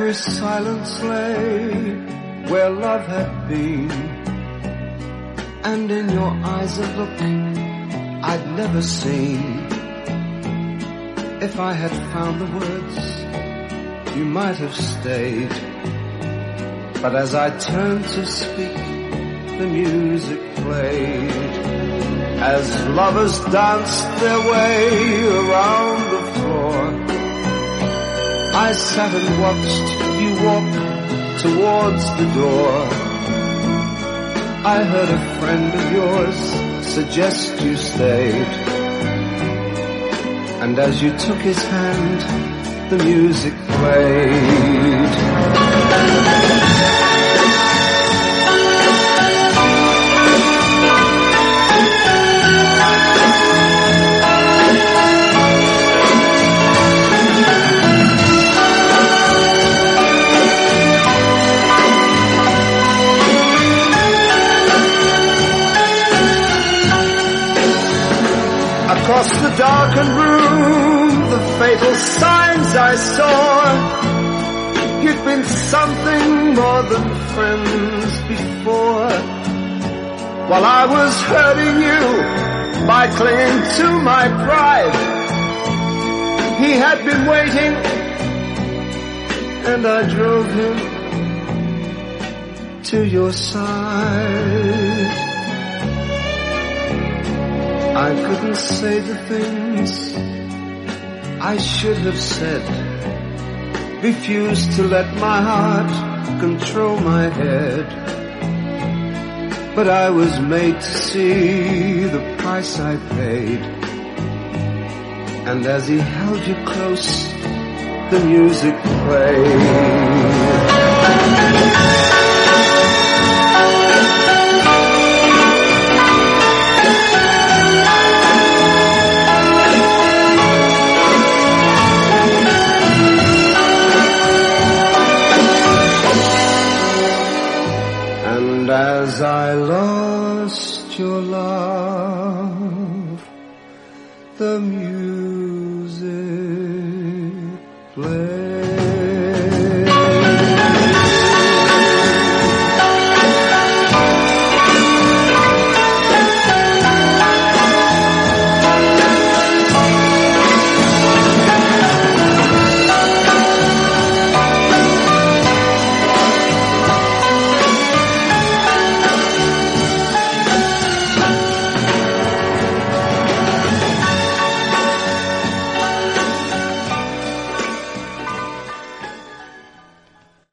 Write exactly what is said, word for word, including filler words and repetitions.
very silence lay where love had been, and in your eyes a look I'd never seen. If I had found the words, you might have stayed. But as I turned to speak, the music played. As lovers danced their way around the floor, I sat and watched you walk towards the door. I heard a friend of yours suggest you stayed, and as you took his hand, the music played. Across the darkened room, the fatal signs I saw. You'd been something more than friends before. While I was hurting you by clinging to my pride, he had been waiting, and I drove him to your side. I couldn't say the things I should have said, refused to let my heart control my head. But I was made to see the price I paid, and as he held you close, the music played. And as I lost your love, the music